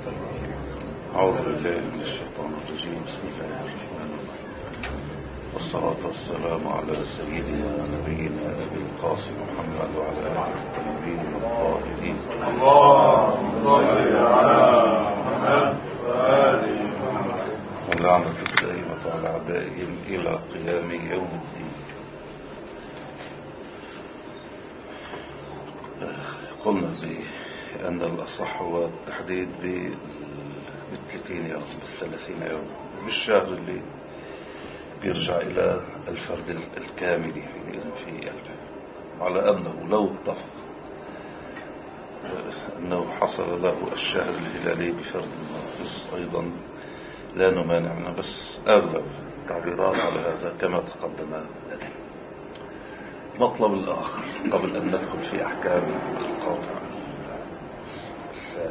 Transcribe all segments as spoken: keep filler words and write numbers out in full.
أعوذ بالله من الشيطان الرجيم. بسم الله الرحمن الرحيم، والصلاة والسلام على سيدنا نبينا أبي القاسم محمد وعلى آله الطيبين الطاهرين. اللهم صل على محمد وآل محمد. واللعنة الدائمة على أعدائهم إلى قيام يوم الدين. قلنا بأن الأصح هو التحديد بالثلاثين يوم بالثلاثين يوم بالشهر اللي بيرجع إلى الفرد الكامل في قلبه، على أنه لو اتفق أنه حصل له الشهر الهلالي بفرد ناقص أيضا لا نمانع منه، بس أغلب التعبيرات على هذا كما تقدم لدي. المطلب الآخر قبل أن ندخل في أحكام القاطع الثاني،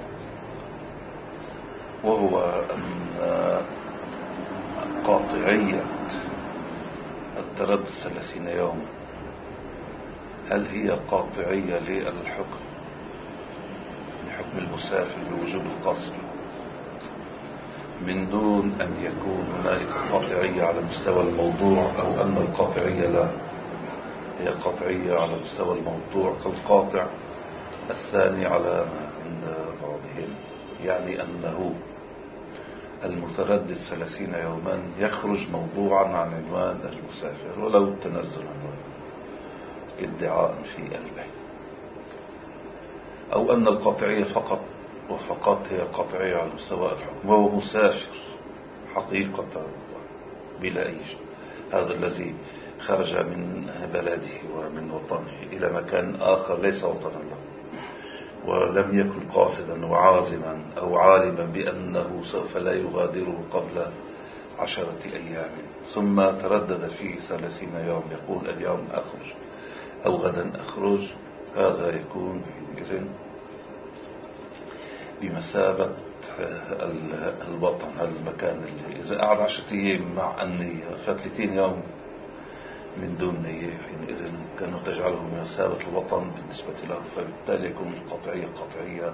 وهو أن قاطعية التردد ثلاثين يوما هل هي قاطعية للحكم لحكم المسافر بوجوب القصر من دون أن يكون هنالك قاطعية على مستوى الموضوع، أو أن القاطعية لا هي قاطعية على مستوى الموضوع كالقاطع الثاني على ما عند بعضهم، يعني أنه المتردد ثلاثين يوما يخرج موضوعا عن عنوان المسافر ولو تنزلا ادعاء في قلبه، أو أن القاطعية فقط وفقط هي قاطعية على مستوى الحكم وهو مسافر حقيقة بلا أي شيء، هذا الذي خرج من بلده ومن وطنه إلى مكان آخر ليس وطنا له، ولم يكن قاصدا وعازما أو عالما بأنه سوف لا يغادره قبل عشرة أيام، ثم تردد فيه ثلاثين يوم يقول اليوم أخرج أو غدا أخرج، هذا يكون إذن بمثابة الوطن، هذا المكان اللي إذا قعد عشرة أيام مع النية فثلاثين يوم من دون نية حينئذ كانوا تجعله بمثابة الوطن بالنسبة له، فبالتالي يكون القاطعية قاطعية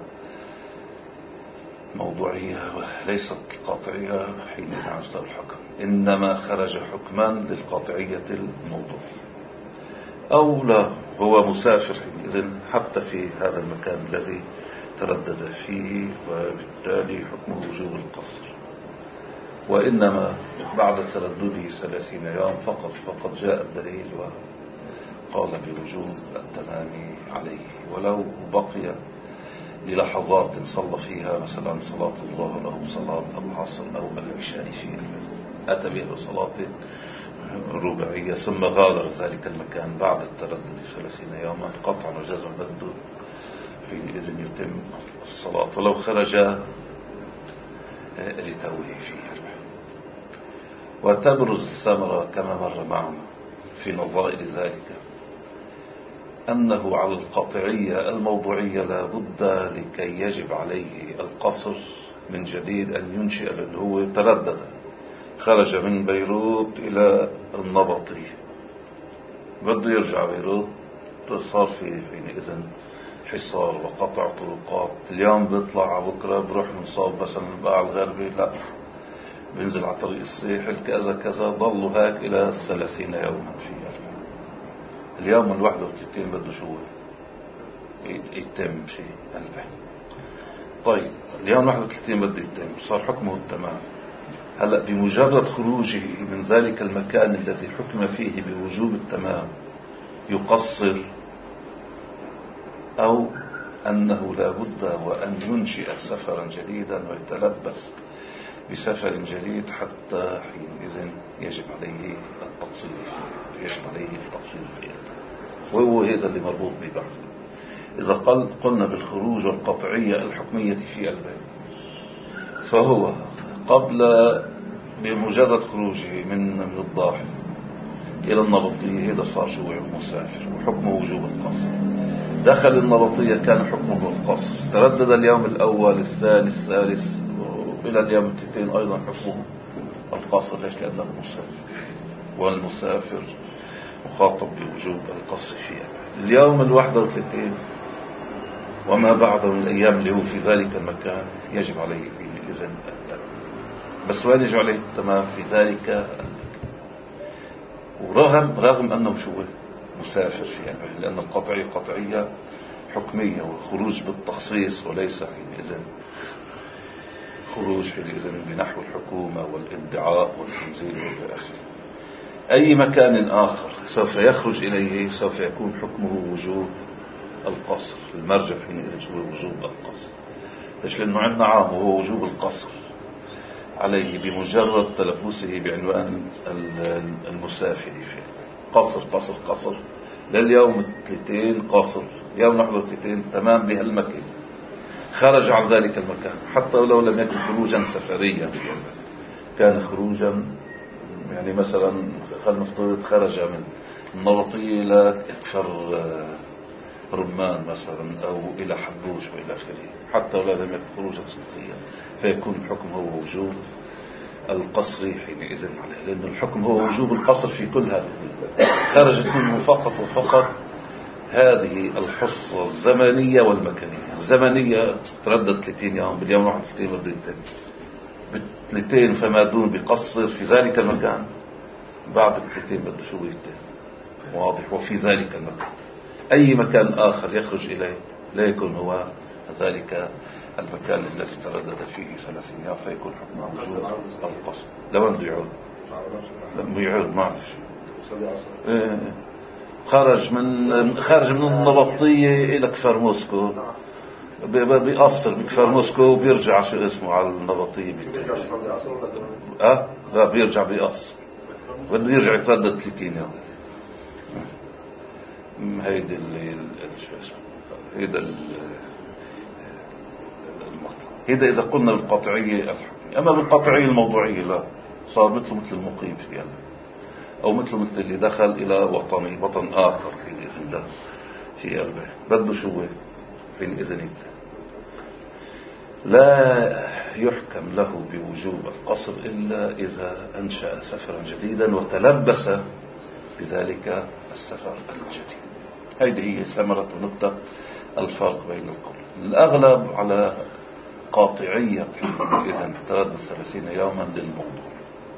موضوعية وليست القاطعية حينئذ عن مستوى الحكم، إنما خرج حكما للقاطعية الموضوعية. أو لا، هو مسافر حينئذ حتى في هذا المكان الذي تردد فيه، وبالتالي حكمه وجوب القصر، وإنما بعد تردده ثلاثين يوم فقط فقد جاء الدليل وقال بوجوب التمام عليه، ولو بقي للحظات صلى فيها مثلا صلاة الظهر أو صلاة العصر أو العشاء فيه، أتى به صلاة رباعية ثم غادر ذلك المكان بعد التردد ثلاثين يوما قطعا وجزما بده حينئذ يتم الصلاة، ولو خرج لتوه فيه. وتبرز الثمرة كما مر معنا في نظائر ذلك أنه على القاطعية الموضوعية لا بد لكي يجب عليه القصر من جديد أن ينشئ، لأنه هو تردد خرج من بيروت إلى النبطي بده يرجع بيروت، صار في حينئذ حصار وقطع طرقات، اليوم بيطلع بكرة بروح منصاب مثلا البقاع الغربي، لا بينزل على طريق الساحل كذا كذا، ضلوا هيك إلى الثلاثين يوما في قلبه. اليوم الواحد وثلاثين بده شو يتم في قلبه. طيب اليوم واحد وثلاثين بده يتم، صار حكمه التمام. هلأ بمجرد خروجه من ذلك المكان الذي حكم فيه بوجوب التمام يقصر، أو أنه لا بد وأن ينشئ سفرا جديدا ويتلبس بسفر جديد حتى حينئذ يجب عليه التقصير فيه، يجب عليه التقصير فيه، وهو هذا اللي مربوط ببعض. إذا قل قلنا بالخروج والقطعية الحكمية في قلبه، فهو قبل بمجرد خروجه من من الضاحي إلى النبطية هذا صار شو مسافر وحكمه وجوب القصر. دخل النبطية كان حكمه القصر، تردد اليوم الأول الثاني الثالث إلى اليوم الثلاثين أيضا حكمه القصر. ليش؟ لأنه مسافر، والمسافر مخاطب بوجوب القصر فيها. اليوم الواحدة وثلاثين وما بعده من الأيام اللي هو في ذلك المكان يجب عليه حينئذ التمام. بس وين يجب عليه التمام؟ في ذلك المكان. ورغم رغم أنه شو مسافر فيها، لأن القطعية قطعية حكمية والخروج بالتخصيص وليس حينئذ خروج حينئذ بنحو الحكومة والادعاء والتنزيل والى آخره. أي مكان آخر سوف يخرج إليه سوف يكون حكمه وجوب القصر. المرجع حينئذ هو وجوب القصر. ليش؟ لأنه عندنا عام وهو وجوب القصر عليه بمجرد تلفظه بعنوان المسافر فيه. قصر قصر قصر لليوم الثلاثين قصر، يوم نحن الثلاثين تمام بهالمكان. خرج عن ذلك المكان حتى لو لم يكن خروجا سفريا، كان خروجا يعني مثلا خلينا نفترض خرج من النبطية إلى أكثر رمان مثلا أو إلى حبوش وإلى آخره، حتى لو لم يكن خروجا سفريا فيكون الحكم هو وجوب القصر حينئذ عليه، لأن الحكم هو وجوب القصر في كل هذه. خرجت منه فقط وفقط هذه الحصة الزمنية والمكانية. الزمنية تردد ثلاثين يوم، باليوم واحد ثلاثين بده ينتهي، بالثلاثين فما دون بقصر في ذلك المكان، بعد الثلاثين بده شو ينتهي. واضح؟ وفي ذلك المكان. أي مكان آخر يخرج إليه لا يكون هو ذلك المكان الذي تردد فيه ثلاثين يوم فيكون حكمه وجوب القصر. لو بده يعود لما يعود معلش إيه. خرج من خارج من النبطية إلى كفر موسكو، بيقصر بكفر موسكو وبيرجع شو اسمه على النبطية بالتالي. أه لا بيرجع بيقصر، بده يرجع يتردد ثلاثين يوم. هيدا اللي شو اسمه هيدا المطلب. هيدا إذا قلنا بالقطعية الحكمية. أما بالقطعية الموضوعية لا، صار مثل مثل المقيم في يعني، أو مثل مثل اللي دخل إلى وطني وطن آخر حينئذ ده في قلبه بده شو حينئذ لا يحكم له بوجوب القصر إلا إذا أنشأ سفرا جديدا وتلبس بذلك السفر الجديد. هذه هي ثمرة ونكتة الفرق بين القول. الأغلب على قاطعية إذن تردد ثلاثين يوما للموضوع.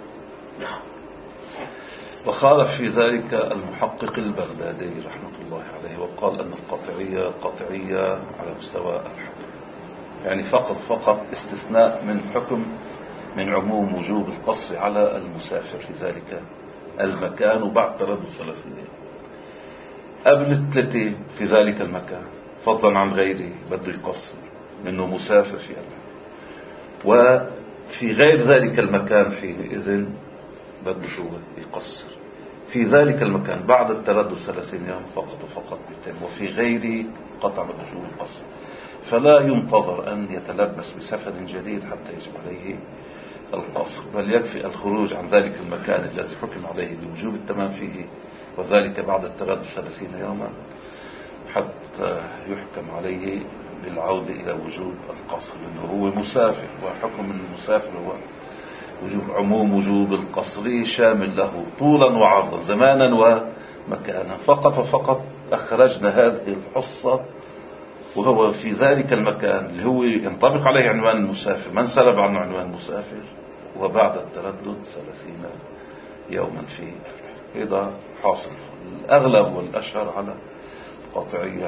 وخالف في ذلك المحقق البغدادي رحمة الله عليه وقال أن القطعية قطعية على مستوى الحكم، يعني فقط فقط استثناء من حكم من عموم وجوب القصر على المسافر في ذلك المكان وبعد تردد ثلاثين يوم. قبل الثلاثين في ذلك المكان فضلا عن غيره بده يقصر منه مسافر في المكان، وفي غير ذلك المكان حينئذ بده شو يقصر. في ذلك المكان بعد التردد ثلاثين يوم فقط وفقط بيتم، وفي غيره قطع بده شو القصر. فلا ينتظر أن يتلبس بسفر جديد حتى يجب عليه القصر، بل يكفي الخروج عن ذلك المكان الذي حكم عليه بوجوب التمام فيه، وذلك بعد التردد ثلاثين يوما، حتى يحكم عليه بالعودة إلى وجوب القصر، لأنه هو مسافر، وحكم المسافر هو وجوب عموم وجوب القصر شامل له طولا وعرضا زمانا ومكانا. فقط وفقط أخرجنا هذه الحصة وهو في ذلك المكان اللي هو ينطبق عليه عنوان المسافر، من سلب عنه عنوان المسافر، وبعد التردد ثلاثين يوما فيه. إذا حاصل الأغلب والأشهر على قطعية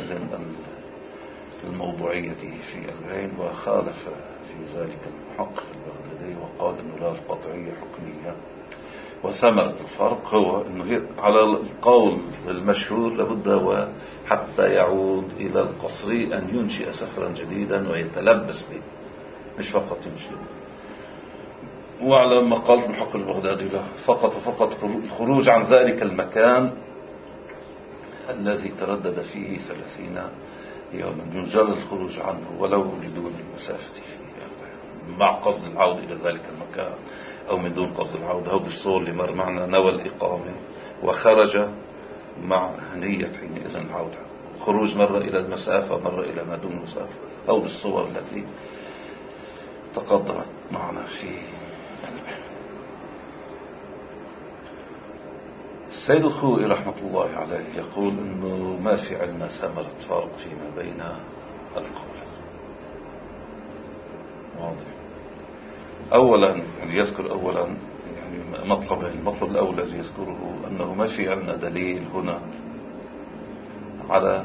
الموضوعية في العين، وخالف في ذلك المحقق البغدادي وقال أنه لا، القطعية حكمية. وثمرة الفرق هو أنه على القول المشهور لابد وحتى يعود إلى القصر أن ينشئ سفرا جديدا ويتلبس به، مش فقط ينشئ. وعلى ما قال المحقق البغدادي لا، فقط وفقط الخروج عن ذلك المكان الذي تردد فيه ثلاثين يوما، مجرد الخروج عنه ولو بدون المسافة فيه، مع قصد العودة إلى ذلك المكان أو من دون قصد العودة. هذا الصور اللي مر معنا نوى الإقامة وخرج مع نية حينئذ العودة، خروج مرة إلى المسافة مرة إلى ما دون المسافة. هذه الصور التي تقدمت معنا في السيد الخوئي رحمة الله عليه يقول إنه ما في عنا ثمرة فرق فيما بين القول. واضح. أولا يعني يذكر أولا يعني مطلبين. المطلب الأول الذي يذكره أنه ما في عندنا دليل هنا على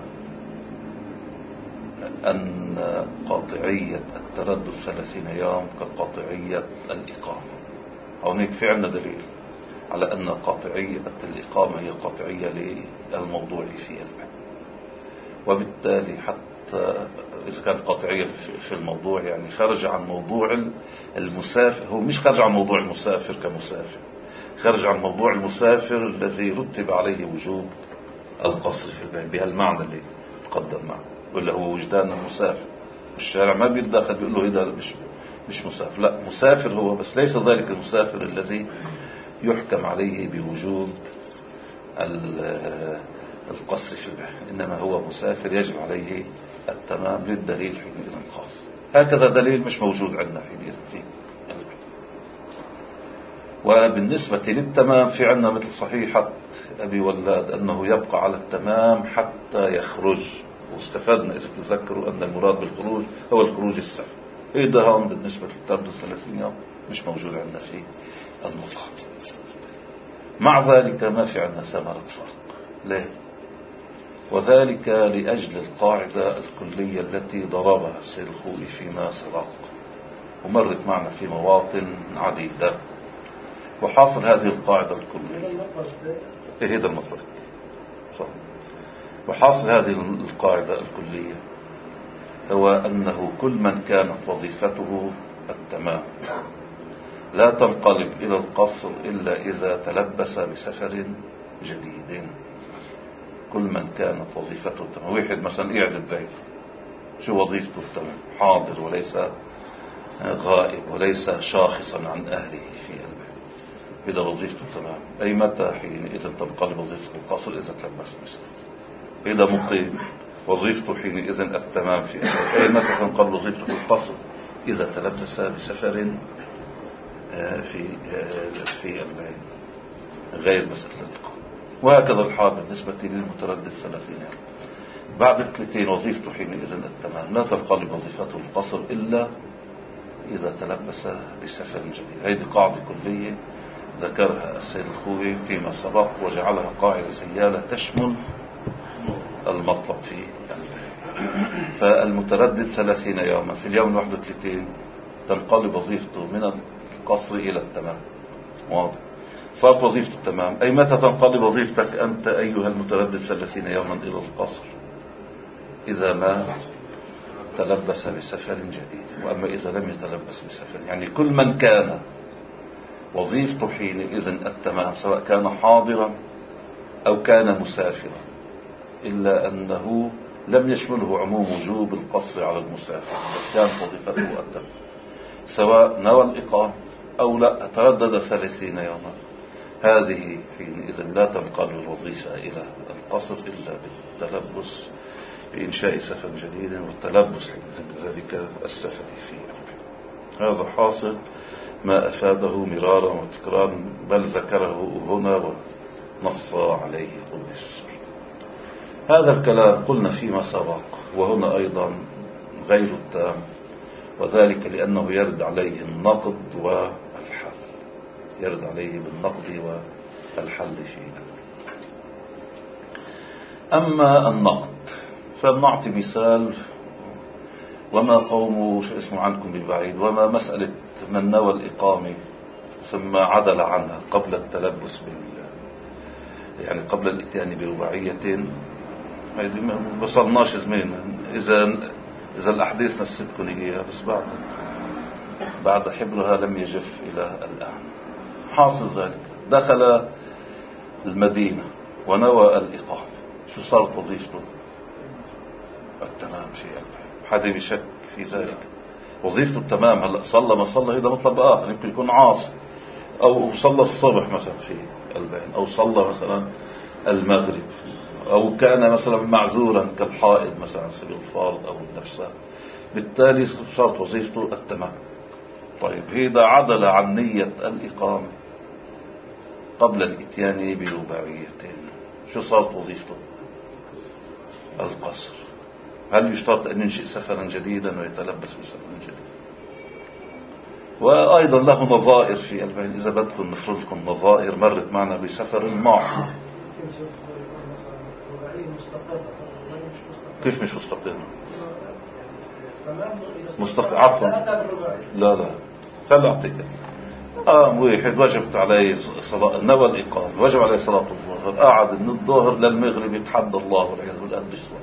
أن قاطعية التردد ثلاثين يوم كقاطعية الإقامة. هناك في عندنا دليل على أن قاطعية الإقامة هي قاطعية للموضوع في البحث، وبالتالي حتى إذا كانت قاطعية في الموضوع يعني خرج عن موضوع المسافر. هو مش خرج عن موضوع المسافر كمسافر، خرج عن موضوع المسافر الذي رتب عليه وجوب القصر في البيت بهالمعنى اللي تقدم معه، ولا هو وجدان المسافر. والشارع ما بيتدخل بيقول له هذا مش مش مسافر، لا مسافر هو، بس ليس ذلك المسافر الذي يحكم عليه بوجوب القصر في البحر، إنما هو مسافر يجب عليه التمام للدليل حينئذ خاص. هكذا دليل مش موجود عندنا حينئذ في البحر. وبالنسبة للتمام في عندنا مثل صحيحة أبي ولاد أنه يبقى على التمام حتى يخرج، واستفدنا إذا تذكروا أن المراد بالخروج هو الخروج السفر. إذا هون بالنسبة للتردد ثلاثين يوم مش موجود عندنا في المطلق. مع ذلك ما في عندنا ثمرة فرق. ليه؟ وذلك لأجل القاعدة الكلية التي ضربها السيد الخوئي فيما سبق ومرت معنا في مواطن عديدة. وحاصل هذه القاعدة الكلية إيه هذا المطلب صح. وحاصل هذه القاعدة الكلية هو أنه كل من كانت وظيفته التمام لا تنقلب إلى القصر إلا إذا تلبس بسفر جديد. كل من كانت وظيفته التمام، واحد مثلا قاعد البيت شو وظيفته التمام؟ حاضر وليس غائب وليس شاخصا عن أهله في البيت، إذا وظيفته التمام أي متى حينئذ تنقلب وظيفته القصر؟ إذا تلبس بسفر. إذا مقيم وظيفته حينئذ التمام في أهله، أي متى تنقلب وظيفته القصر؟ إذا تلبس بسفر في في البيت غير مسألة الإقامة. وهكذا الحال بالنسبة للمتردد ثلاثين يوم. بعد الثلاثين وظيفته حينئذ التمام، لا تنقلب وظيفته القصر إلا إذا تلبس بسفر جديد. هذه قاعدة كلية ذكرها السيد الخوئي فيما سبق وجعلها قاعدة سيالة تشمل المطلب في البيت. فالمتردد ثلاثين يوما في اليوم واحد وثلاثين تنقلب وظيفته من القصر إلى التمام. واضح؟ صارت وظيفته التمام. أي متى تنقلب وظيفتك أنت أيها المتردد ثلاثين يوما إلى القصر؟ إذا ما تلبس بسفر جديد. وأما إذا لم يتلبس بسفر، يعني كل من كان وظيفته حينئذ التمام سواء كان حاضرا أو كان مسافرا، إلا أنه لم يشمله عموم وجوب القصر على المسافر، كانت وظيفته التمام سواء نوى الإقامة أو لا تردد ثلاثين يوما، هذه حينئذ لا تنقلب الوظيفة إلى القصر إلا بالتلبس بإنشاء سفر جديد، والتلبس بذلك السفر فيه. هذا حاصل ما أفاده مرارا وتكرارا، بل ذكره هنا ونص عليه قدس. هذا الكلام قلنا فيما سبق وهنا أيضا غير التام، وذلك لأنه يرد عليه النقد والحل، يرد عليه بالنقد والحل فيه. أما النقد فلنعطي مثال: وما قوم شو اسمه عنكم ببعيد، وما مسألة من نوى الإقامة ثم عدل عنها قبل التلبس بال يعني قبل الاتيان برباعية، ما وصلناش زمان. إذا إذا الأحداث نسيتكم إياها، بس بعد بعد حبرها لم يجف إلى الآن. حاصل ذلك دخل المدينة ونوى الإقامة، شو صارت وظيفته؟ التمام. شيء حدا بشك في ذلك؟ وظيفته التمام. هلا صلى ما صلى هذا مطلب آخر، يمكن يكون عاصي أو صلى الصبح مثلا في البين، أو صلى مثلا المغرب، أو كان مثلا معذورا كالحائض مثلا سبيل الفارض أو النفساء، بالتالي صارت وظيفته التمام. طيب هذا عدل عن نية الإقامة قبل الاتيان برباعيتين، شو صارت وظيفته؟ القصر. هل يشترط أن ينشئ سفرا جديدا ويتلبس بسفر جديد؟ وأيضا له نظائر في البين. إذا بدكم نفرض لكم نظائر مرت معنا بسفر المعصية. كيف مش مستقر؟ مستقر عفوا لا لا خلي أعطيك. قام واحد وجبت عليه صلاة نوى الإقامة، وجب عليه صلاة الظهر، قعد من الظهر للمغرب يتحدى الله والعياذ بالله قبل الصلاة.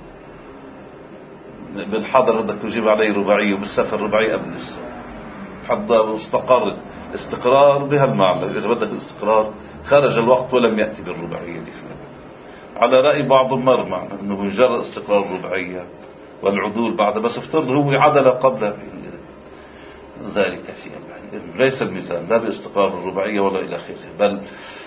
بالحضر بدك تجيب عليه رباعية وبالسفر رباعية قبل الصلاة. حتى واستقر استقرار بهالمعنى. إذا بدك الاستقرار خرج الوقت ولم يأتي بالرباعية دي فعلا. على رأي بعض مر معنا أنه بمجرد استقرار الرباعية والعدول بعد، بس افترض هو عدل قبل ذلك في العلم. ليس الميزان لا باستقرار الرباعية ولا إلى آخره، بل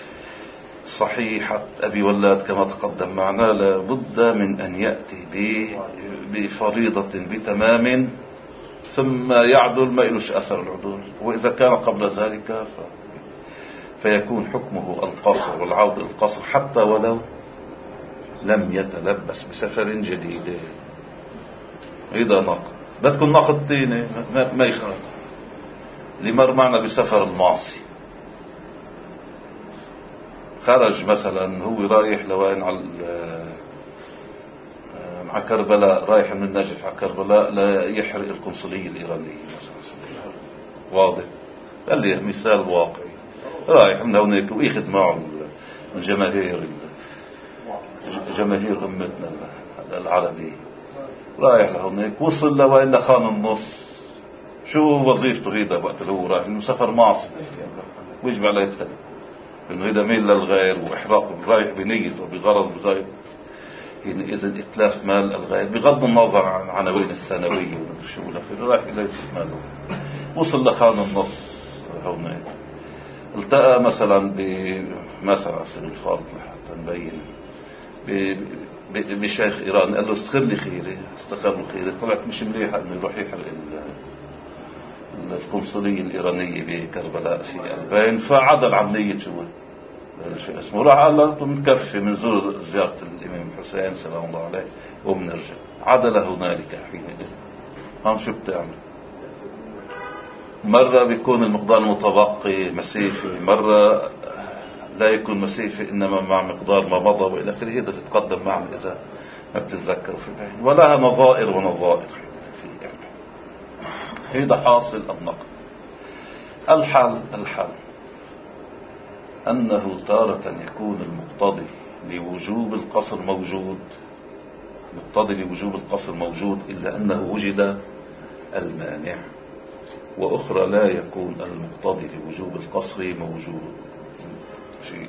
صحيحة أبي ولاد كما تقدم معنا لابد من أن يأتي بفريضة بتمام ثم يعدل ما إلوش أثر العدول. وإذا كان قبل ذلك ف... فيكون حكمه القصر والعود القصر حتى ولو لم يتلبس بسفر جديد. إذا نقض بدكم ناخذ تيني ما يخاف لمر معنا بسفر المعصي. خرج مثلا هو رايح لوين على مع كربلاء، رايح من النجف على كربلاء لا يحرق القنصلية الإيرانية مثلا. واضح؟ قال لي مثال واقعي. رايح من هناك وياخذ معه الجماهير جماهير أمتنا العربية، رايح لهناك وصل لوين لخان النص. شو وظيفته هيدا وقت اللي هو رايح؟ انه سفر معصي ويجب عليه يتلف انه هيدا ميل للغير واحراق رايح بنية وبغرض بغير. يعني اذا اتلاف مال الغير بغض النظر عن عناوين الثانوية وشو الاخير رايح الى يتلف ماله. وصل لخان النص هناك التقى مثلا بمثلا على سبيل الفرض لحتى نبين بشيخ إيران، قال له استخر لي خيري، استخر له خيري. طلعت مش مليحة انه يروح يحرق القنصلية الإيرانية بكربلاء في البين، فعدل عن نية شو شو اسمه راح قال له مكفي من زور زيارة الإمام الحسين سلام الله عليه وبنرجع. عدل هنالك حينئذ. هم شو بتعمل؟ مرة بيكون المقدار المتبقي مسيفي، مرة لا يكون مسيفي إنما مع مقدار ما مضى وإلى آخره. هذا اللي تقدم معنا إذا ما بتتذكروا في العين. ولها نظائر ونظائر في العين. هذا حاصل النقد. الحل الحل أنه تارة يكون المقتضي لوجوب القصر موجود، مقتضي لوجوب القصر موجود إلا أنه وجد المانع، وأخرى لا يكون المقتضي لوجوب القصر موجود شيء.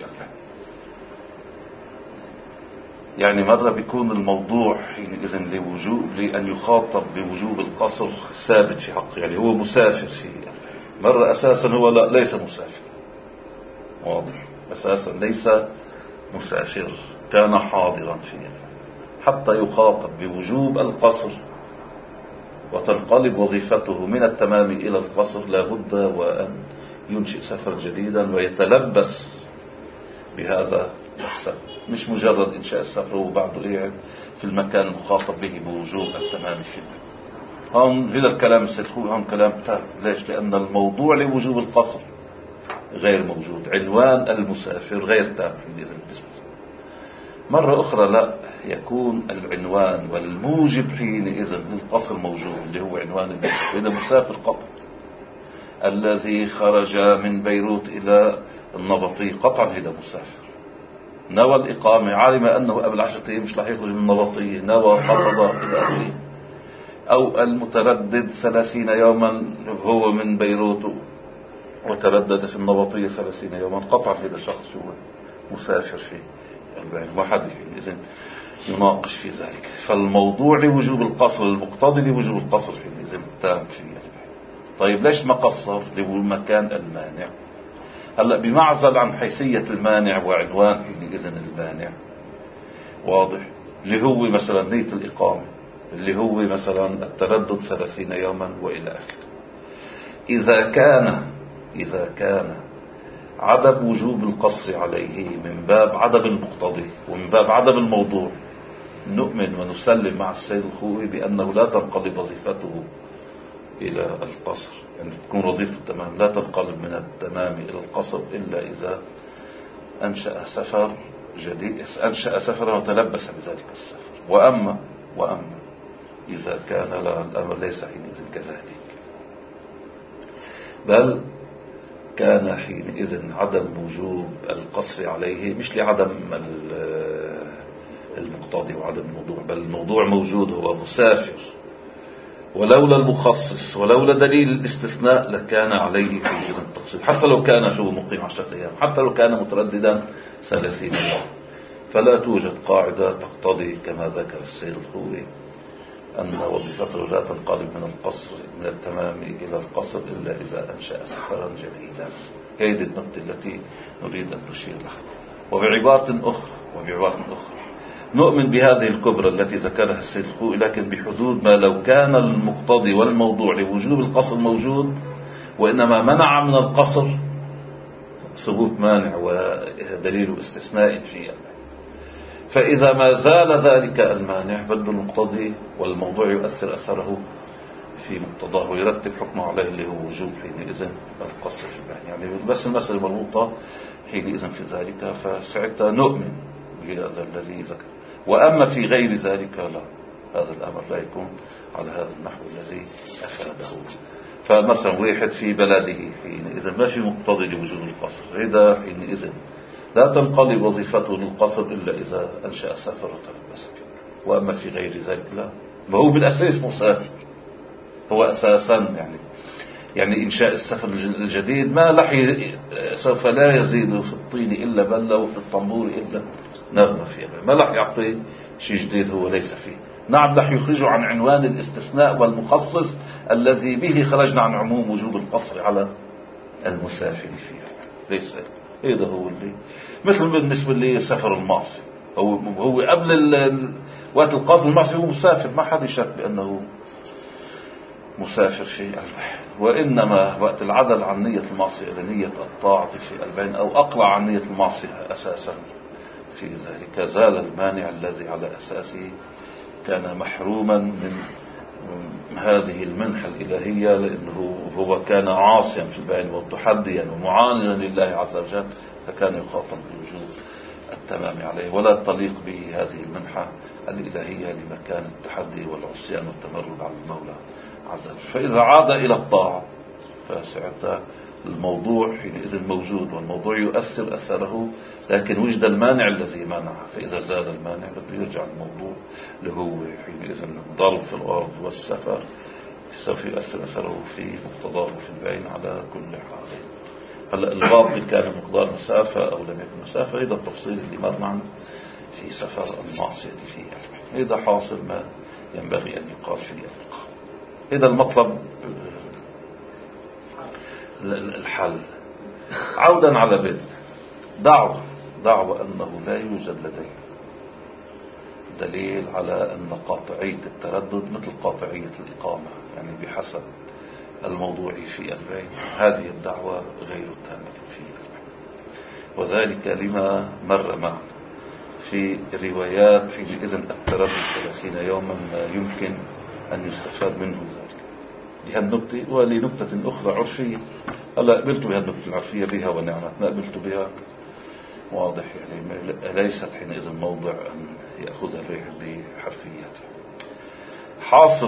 يعني مرة بيكون الموضوع حينئذ لوجوب لأن يخاطب بوجوب القصر ثابت في حقه، يعني هو مسافر شيء. مرة أساسا هو لا ليس مسافر، واضح، أساسا ليس مسافر، كان حاضرا فيه حتى يخاطب بوجوب القصر وتنقلب وظيفته من التمام إلى القصر. لابد وأن ينشئ سفر جديدا ويتلبس بهذا السفر، مش مجرد إنشاء السفر وبعده قاعد في المكان المخاطب به بوجوب التمام فيه. هم هذا الكلام السلخوي هم كلام تام. ليش؟ لأن الموضوع لوجوب القصر غير موجود، عنوان المسافر غير تام حينئذ بالنسبة. مرة أخرى لا يكون العنوان والموجب حينئذ للقصر موجود اللي هو عنوان المسافر. إذا مسافر قطع الذي خرج من بيروت إلى النبطية قطعا هذا مسافر، نوى الإقامة، علم أنه قبل عشرة أيام مش رح يخرج من النبطية، نوى قصد إلى آخره. أو المتردد ثلاثين يوما هو من بيروت وتردد في النبطية ثلاثين يوما، قطعا هذا شخص هو مسافر فيه البين. واحد إذن يناقش في ذلك. فالموضوع لوجوب القصر المقتضي لوجوب القصر إذن تام فيه. طيب ليش ما قصر؟ لمكان المانع. هلأ بمعزل عن حيثية المانع وعنوان إذن المانع، واضح، اللي هو مثلا نية الإقامة، اللي هو مثلا التردد ثلاثين يوما وإلى آخره. إذا كان إذا كان عدم وجوب القصر عليه من باب عدم المقتضي ومن باب عدم الموضوع، نؤمن ونسلم مع السيد الخوئي بأنه لا تنقلب وظيفته إلى القصر، يعني تكون وظيفة التمام لا تنقلب من التمام إلى القصر إلا إذا أنشأ سفر جديد، أنشأ سفرا وتلبس بذلك السفر. وأما وأما إذا كان لا الأمر ليس حينئذ كذلك، بل كان حينئذ عدم وجوب القصر عليه مش لعدم المقتضي وعدم الموضوع، بل الموضوع موجود، هو مسافر، ولولا المخصص ولولا دليل الاستثناء لكان عليه حينئذ التقصير، حتى لو كان شو مقيم عشرة أيام، حتى لو كان مترددا ثلاثين يوم. فلا توجد قاعدة تقتضي كما ذكر السيد الخوئي أن وظيفته لا تنقلب من القصر من التمام إلى القصر إلا إذا أنشأ سفرا جديدا. هذه النقطة التي نريد أن نشير لها. وبعبارة أخرى وبعبارة أخرى نؤمن بهذه الكبرى التي ذكرها السيد الخوئي، لكن بحدود ما لو كان المقتضي والموضوع لوجوب القصر موجود، وإنما منع من القصر ثبوت مانع ودليل استثناء فيه. فإذا ما زال ذلك المانع بل المقتضي والموضوع يؤثر أثره في مقتضاه ويرتب حكمه عليه اللي هو وجوب حينئذ القصر في البيان، يعني بس المسألة مربوطة حينئذ في ذلك، فساعتها نؤمن بهذا الذي ذكر. وأما في غير ذلك لا، هذا الأمر لا يكون على هذا النحو الذي أفاده. فمثلا واحد في بلده حينئذ ما في مقتضي لوجود القصر، هذا حينئذ لا تنقلب وظيفته للقصر إلا إذا أنشأ سفر وتلبس. وأما في غير ذلك لا، ما هو بالأساس مسافر، هو أساسا يعني يعني إنشاء السفر الجديد ما لح سوف لا يزيد في الطين إلا بلة وفي الطنبور إلا نغمة فيها، ما لح يعطي شيء جديد هو ليس فيه. نعم لح يخرجه عن عنوان الاستثناء والمخصص الذي به خرجنا عن عموم وجوب القصر على المسافر فيها، ليس هذا هو اللي مثل بالنسبة لي سفر المعصية، هو هو قبل وقت القصد المعصية هو مسافر، ما حد يشك بأنه مسافر في البحر. وإنما وقت العدل عن نية المعصية إلى نية الطاعة في البين أو أقلع عن نية المعصية أساسا في ذلك زال المانع الذي على أساسه كان محروما من هذه المنحة الإلهية، لأنه هو كان عاصيا في البين ومتحديا ومعاندا لله عز وجل، فكان يخاطب بوجود التمام عليه، ولا تليق به هذه المنحة الإلهية لمكان التحدي والعصيان والتمرد على المولى عز وجل. فإذا عاد إلى الطاعة فساعتها الموضوع حينئذ موجود، والموضوع يؤثر أثره، لكن وجد المانع الذي منعه. فإذا زال المانع بده يرجع الموضوع اللي هو حينئذ الضرب في الأرض والسفر سوف يؤثر أثره في مقتضاه في البين على كل حال. هلا الباطل كان مقدار مسافة أو لم يكن مسافة، هذا التفصيل اللي مر معنا في سفر المعصية فيه، هذا حاصل ما ينبغي أن يقال في الإطلاق. هذا المطلب الحل. عودا على بدء دعوة دعوة أنه لا يوجد لديه دليل على أن قاطعية التردد مثل قاطعية الإقامة، يعني بحسب الموضوع في البين، هذه الدعوة غير تامة فيه، وذلك لما مر معنا في روايات حينئذ التردد ثلاثين يوما ما يمكن أن يستفاد منه ذلك لهالنكتة. ولنكتة أخرى عرفية، هلا قبلت بها النكتة العرفية بها ونعمة، ما قبلت بها واضح، يعني ليست حينئذ موضع أن يأخذ الريح بحرفيته. حاصل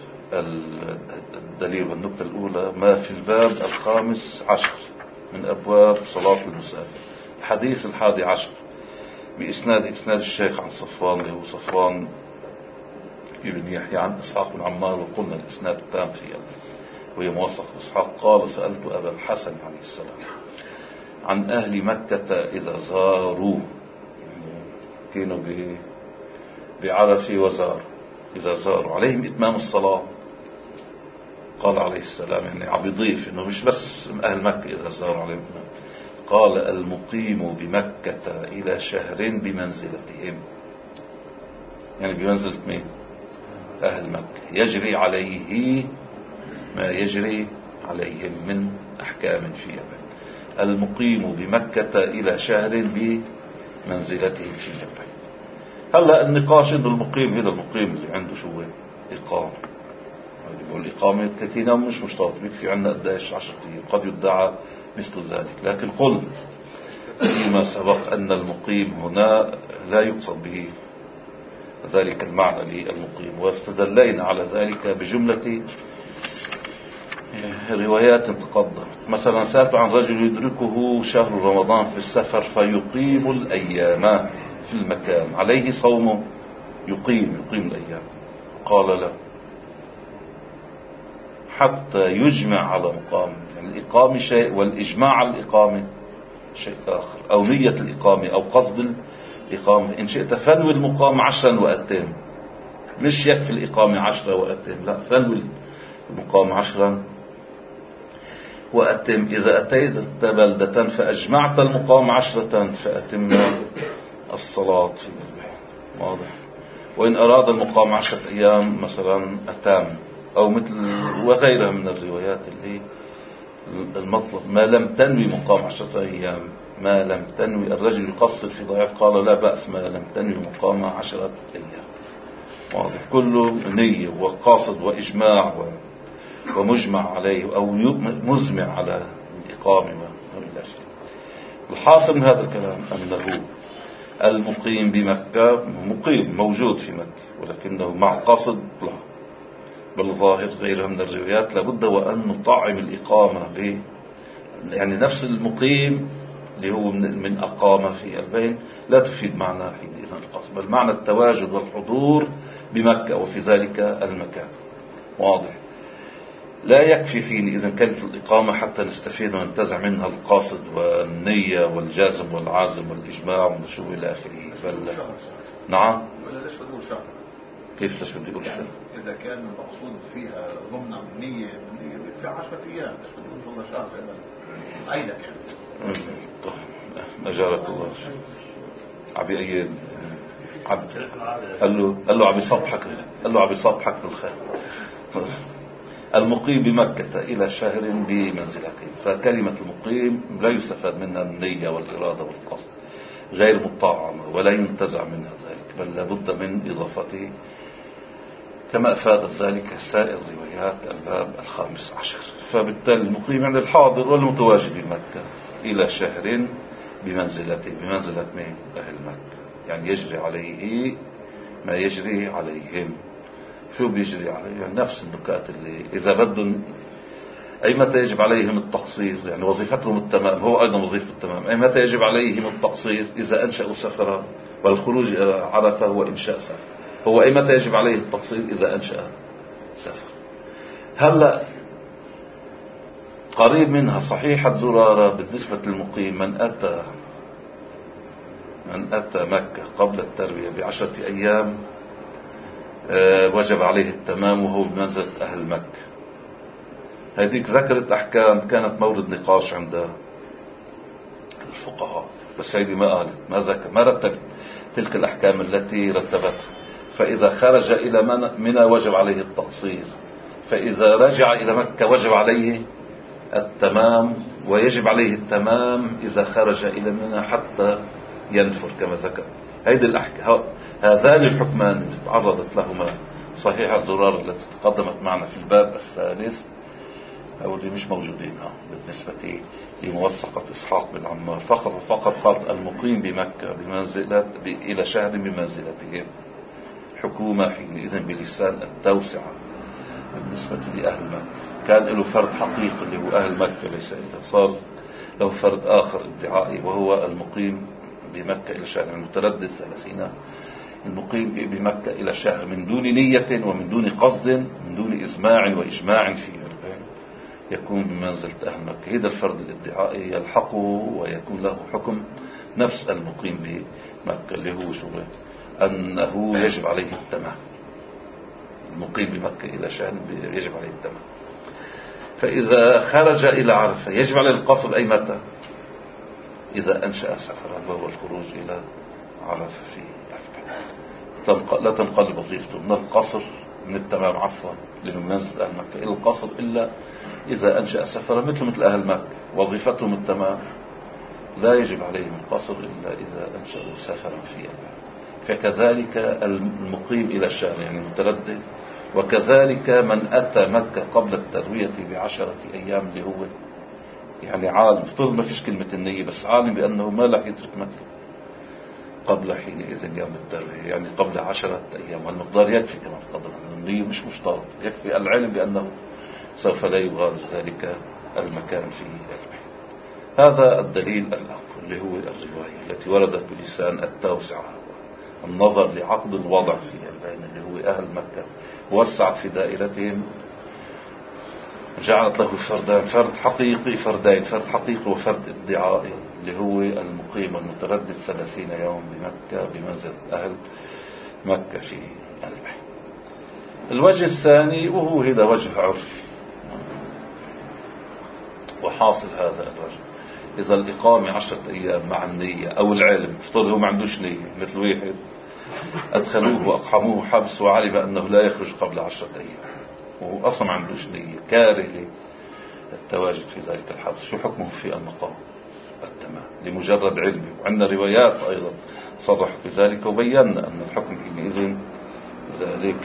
الدليل والنكتة الأولى ما في الباب الخامس عشر من أبواب صلاة المسافر، الحديث الحادي عشر بإسناد إسناد الشيخ عن صفوان له صفوان ابن يحيى عن إسحاق بن عمار، وقلنا الإسناد التام فيه وهي موثق إسحاق قال سألت أبا الحسن عليه السلام عن أهل مكة إذا زاروا، يعني كانوا بعرفة وزاروا، إذا زاروا عليهم إتمام الصلاة. قال عليه السلام يعني عم يضيف إنه مش بس أهل مكة إذا زاروا عليهم، قال المقيم بمكة إلى شهر بمنزلتهم، يعني بمنزلة مين؟ أهل مكة، يجري عليه ما يجري عليهم من أحكام في يمن. المقيم بمكة إلى شهر بمنزلتهم في يمن. هلا النقاش انه المقيم هذا المقيم اللي عنده شو اقامه، يقول اقامه ثلاثين يوم مش مشترط، بيكفي عندنا قديش عشرة ايام، قد يدعى مثل ذلك. لكن قل فيما سبق ان المقيم هنا لا يقصد به ذلك المعنى للمقيم، واستدلينا على ذلك بجمله روايات تقدمت. مثلا سألت عن رجل يدركه شهر رمضان في السفر فيقيم الأيام في المكان، عليه صومه؟ يقيم يقيم الأيام. قال لا، حتى يجمع على مقام، يعني الإقامة شيء والإجماع على الإقامة شيء آخر، أو نية الإقامة أو قصد الإقامة. إن شئت فنوي المقام عشرا وأتم، مش يكفي الإقامة عشرة وأتم، لا، فنوي المقام عشرا وأتم. إذا أتيت بلدة فأجمعت المقام عشرة فأتم الصلاة في الأربعين، واضح. وإن أراد المقام عشرة أيام مثلا أتام، أو مثل وغيرها من الروايات اللي المطلب ما لم تنوي مقام عشرة أيام، ما لم تنوي. الرجل يقصر في ضعيف قال لا بأس ما لم تنوي مقام عشرة أيام، واضح. كله نية وقاصد وإجماع ومجمع عليه أو مزمع على الإقامة وإلا شيء. الحاصل من هذا الكلام أنه المقيم بمكة مقيم موجود في مكة، ولكنه مع قصد لا، بالظاهر غيرها من الروايات لابد وأن نطعم الإقامة ب يعني نفس المقيم اللي هو من, من أقامة في البين لا تفيد معنى حينئذ القصد، بل معنى التواجد والحضور بمكة وفي ذلك المكان، واضح. لا يكفي حينئذ كلمة الإقامة حتى نستفيد وننتزع منها القاصد والنية والجازم والعازم والإجماع والنشوء إلى آخره. فل... نعم. ولا ليش بدي أقول شهر؟ كيف ليش بدي أقول شهر؟ إذا كان المقصود فيها ضمن النية في عشرة أيام، ليش بدي أقول والله شهر؟ عينك يعني. طيب أجارك الله. عبي أيد عبد قال له قال له عبي صبحك قال له عبي صبحك بالخير. المقيم بمكة إلى شهر بمنزلته، فكلمة المقيم لا يستفاد منها النية والإرادة والقصد، غير مطعمة ولا ينتزع منها ذلك، بل لابد من إضافته كما أفادت ذلك سائر روايات الباب الخامس عشر. فبالتالي المقيم يعني الحاضر والمتواجد بمكة إلى شهر بمنزلته، بمنزلة من أهل مكة، يعني يجري عليه ما يجري عليهم. شو بيجري عليه؟ يعني نفس النكات اللي إذا بدهم أي متى يجب عليهم التقصير، يعني وظيفتهم التمام، هو أيضا وظيفة التمام. أي متى يجب عليهم التقصير؟ إذا أنشأوا سفرا، والخروج إلى عرفة هو إنشاء سفر. هو أي متى يجب عليه التقصير؟ إذا أنشأ سفر. هلأ قريب منها صحيحة زرارة بالنسبة للمقيم، من أتى من أتى مكة قبل التروية بعشرة أيام أه وجب عليه التمام وهو بمنزلة أهل مكة. هذيك ذكرت أحكام كانت مورد نقاش عند الفقهاء، بس هذه ما قالت ما ذكر ما رتبت تلك الأحكام التي رتبتها. فإذا خرج إلى منى وجب عليه التقصير، فإذا رجع إلى مكة وجب عليه التمام، ويجب عليه التمام إذا خرج إلى منى حتى ينفر كما ذكر. هذه الأحكام، هذان الحكمان اللي تعرضت لهما صحيحة الزرار التي تقدمت معنا في الباب الثالث أو اللي مش موجودين بالنسبة لموثقة إسحاق بن عمار، فقط فقط قالت المقيم بمكة بمنزلة إلى شهر بمنزلتهم، حكومة حينئذ بلسان التوسعة بالنسبة لأهل مكة. كان له فرد حقيقي اللي هو أهل مكة، ليس إلا صار له فرد آخر ادعائي وهو المقيم بمكة إلى شهر، المتردد ثلاثين، المقيم بمكة إلى شهر من دون نية ومن دون قصد من دون إزماع وإجماع فيه يكون بمنزلة أهل مكة. هذا الفرد الادعائي يلحقه ويكون له حكم نفس المقيم بمكة اللي هو شو أنه يجب عليه التمام. المقيم بمكة إلى شهر يجب عليه التمام. فإذا خرج إلى عرفة يجب عليه القصر أي متى؟ إذا أنشأ سفرا وهو الخروج إلى عرفة في عرفة. لا تنقلب وظيفته من القصر من التمام عفوا لمنزل أهل مكة إلى القصر إلا إذا أنشأ سفرا، مثل مثل أهل مكة وظيفتهم التمام، لا يجب عليهم القصر إلا إذا أنشأوا سفرا في أهل. فكذلك المقيم إلى الشام يعني المتردد، وكذلك من أتى مكة قبل التروية بعشرة أيام اللي هو يعني عالم، افترض ما فيش كلمة النية بس عالم بأنه ما رح يترك مكة قبل حينئذ يوم التروية، يعني قبل عشرة أيام، والمقدار يكفي كما تقدم، النية مش مشترط، يكفي العلم بأنه سوف لا يغادر ذلك المكان في البحر. هذا الدليل الأول اللي هو الرواية التي وردت بلسان التوسعة، النظر لعقد الوضع في البين اللي هو أهل مكة، وسعت في دائرتهم، جعلت له فردان، فرد حقيقي فردين، فرد حقيقي وفرد ادعائي اللي هو المقيم المتردد ثلاثين يوم بمكة بمنزل أهل مكة في البحر. الوجه الثاني وهو هذا وجه عرفي، وحاصل هذا الوجه إذا الإقامة عشرة أيام مع النية أو العلم، افترض هو ما عندوش نية، مثل واحد أدخلوه وأقحموه حبس وعلم أنه لا يخرج قبل عشرة أيام وهو أصلا ما عندوش نية، كاره للتواجد في ذلك الحبس، شو حكمه في المقام؟ التمام لمجرد علمه. وعندنا روايات أيضا صرحت بذلك وبينا أن الحكم حينئذ ذلك.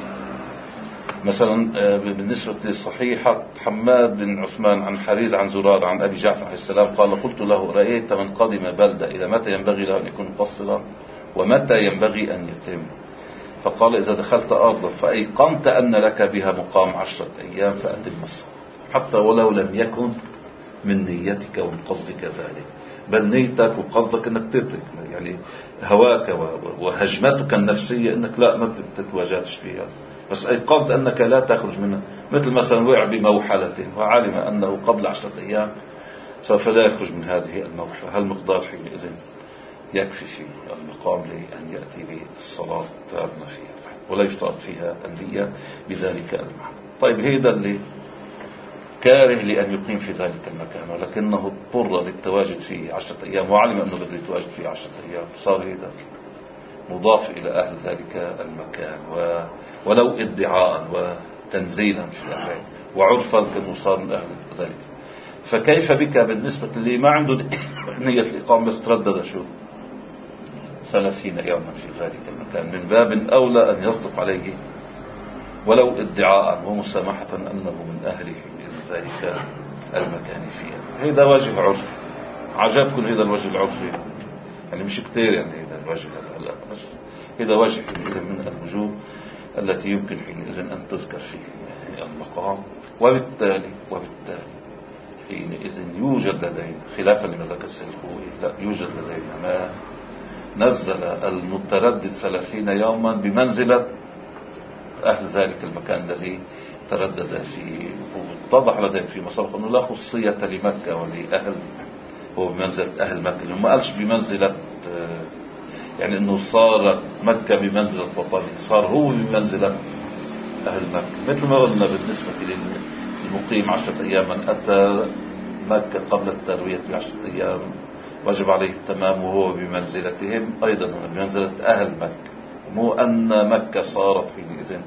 مثلا بالنسبة للصحيحة حماد بن عثمان عن حريز عن زرار عن أبي جعفر عليه السلام قال قلت له رأيت من قدم بلدة إلى متى ينبغي له أن يكون مقصرا ومتى ينبغي أن يتم؟ فقال إذا دخلت أرضا فأيقنت أن لك بها مقام عشرة أيام فأتم الصلاة، حتى ولو لم يكن من نيتك ومن قصدك ذلك، بل نيتك وقصدك أنك تترك، يعني هواك وهجمتك النفسية أنك لا ما تتواجدش فيها، بس أيقنت أنك لا تخرج منها. مثل مثلا وقع بموحلة وعلم أنه قبل عشرة أيام سوف لا يخرج من هذه الموحلة، هل مقدار حينئذ يكفي في المقام لأن يأتي بالصلاة تامة فيها ولا يشترط فيها النية بذلك المعنى. طيب هذا اللي كاره لأن يقيم في ذلك المكان ولكنه اضطر للتواجد فيه عشرة أيام وعلم أنه بده يتواجد فيه عشرة أيام، صار هذا مضاف إلى أهل ذلك المكان و... ولو ادعاء وتنزيلا في الأمرين وعرفا كأنه صار من أهل ذلك. فكيف بك بالنسبة اللي ما عنده نية الإقامة بس تردد شو ثلاثين يوما في ذلك المكان، من باب أولى أن يصدق عليه ولو ادعاء ومسامحة أنه من أهله من ذلك المكان فيه. هذا وجه عرفي، عجبكم هذا الوجه العرفي يعني مش كتير، يعني هذا الوجه هلا بس هذا وجه من الوجوه التي يمكن حينئذ أن تذكر فيه المقام. وبالتالي وبالتالي حينئذ يوجد لدينا خلافا لما ذكر السيد الخوئي، لا يوجد لدينا ما نزل المتردد ثلاثين يوما بمنزلة أهل ذلك المكان الذي تردد فيه، واتضح لدينا في مسابق أنه لا خصية لمكة ولأهل، هو بمنزلة أهل مكة، ما قالش بمنزلة يعني أنه صار مكة بمنزلة وطنه، صار هو بمنزلة أهل مكة. مثل ما قلنا بالنسبة للمقيم عشرة أيام من أتى مكة قبل التروية بعشرة أيام وجب عليه التمام وهو بمنزلتهم أيضا بمنزلة أهل مكة، مو أن مكة صارت حينئذ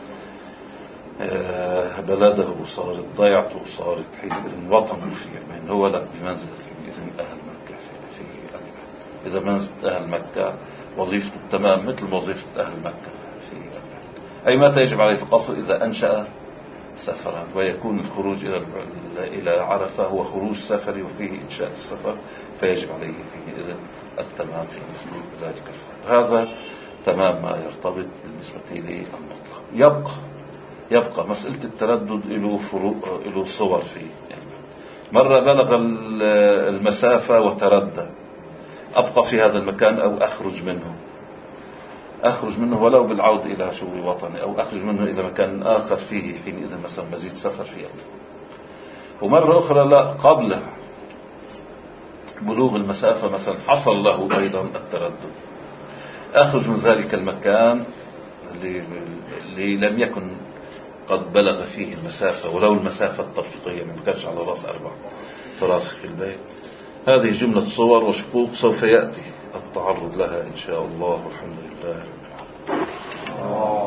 بلده وصارت ضيعته وصارت حينئذ وطنه فيه، هو لا بمنزلة حينئذ أهل مكة في إذا منزلة أهل مكة وظيفة التمام مثل وظيفة أهل مكة في أي متى يجب عليه القصر إذا أنشأ سفرا، ويكون الخروج إلى إلى عرفة هو خروج سفري وفيه إنشاء السفر فيجب عليه حينئذ التمام في مثل ذلك الفرق. هذا تمام ما يرتبط بالنسبة للمطلق. يبقى يبقى مسألة التردد له فروق له صور فيه، يعني مرة بلغ المسافة وتردد أبقى في هذا المكان أو أخرج منه أخرج منه ولو بالعود إلى شغل وطني، أو أخرج منه إلى مكان آخر فيه حينئذ مثلا مزيد سفر فيه. ومرة أخرى لا قبل بلوغ المسافة مثلا حصل له أيضا التردد، أخرج من ذلك المكان اللي, اللي لم يكن قد بلغ فيه المسافة ولو المسافة الترفيقية من كانش على رأس أربع فراسخ في البيت. هذه جملة صور وشقوق سوف يأتي التعرض لها إن شاء الله، والحمد لله رب العالمين.